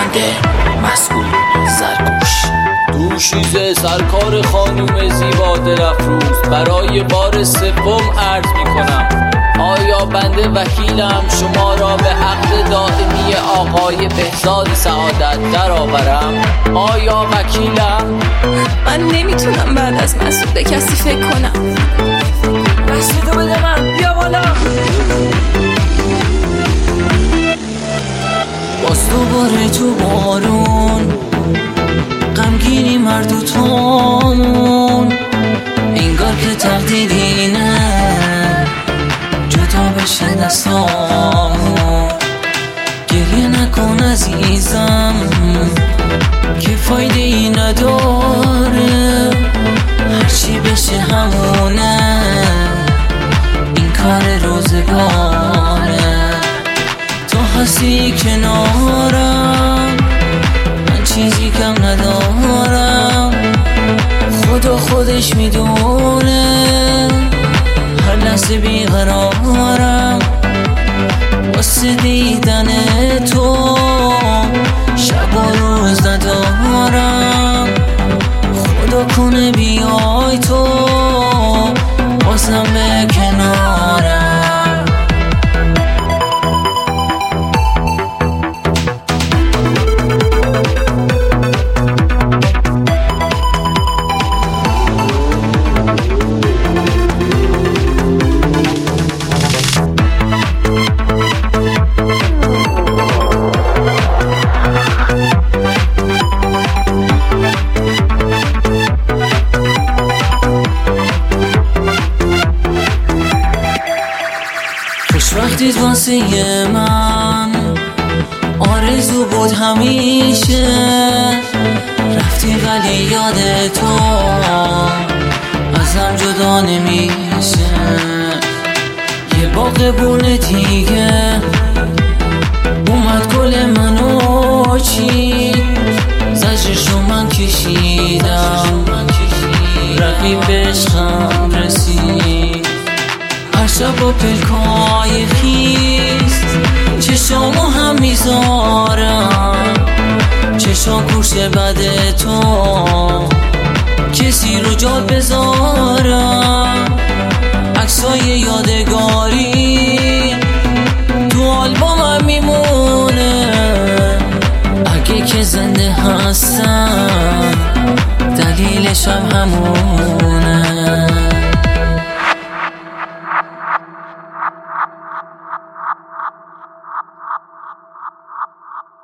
خواننده مسئول سرگوش. دوشیزه سرکار خانوم زیبا دلفروز، برای بار سوم عرض میکنم آیا بنده وکیلم شما را به عقد دائمی آقای بهزاد سعادت درآورم؟ آیا وکیلم؟ من نمیتونم بعد از مسعود به کسی فکر کنم. رسیدو بده من، بیا بالا. باز دوباره تو بارون غمگینی مرد و تامون، انگار که تقدیری نه جدا بشه دستامون. گریه نکن عزیزم که فایده ای نداره، هرچی بشه همونه، این کار روزگاره. تو هستی کنارم، من چیزی کم ندارم، خدا خودش میدونه هر لحظه بیقرارم. واسه دیدن تو شب و روز ندارم، خدا کنه بیای تو بازم به کنارم. خوشبختیت واسه من آرزو بود همیشه، رفتی ولی یاد تو ازم جدا نمیشه. یه باغ بونه دیگه اومد گل منو چید، زجرشو من کشیدم رقیب به عشقم رسید. هر شب با پلکای خیست چشامو هم میذارم، چشام گوشه بده تو کسی رو جا بذارم. عکسای یادگاری تو آلبومم میمونه، اگه که زنده هستم دلیلشم همونه.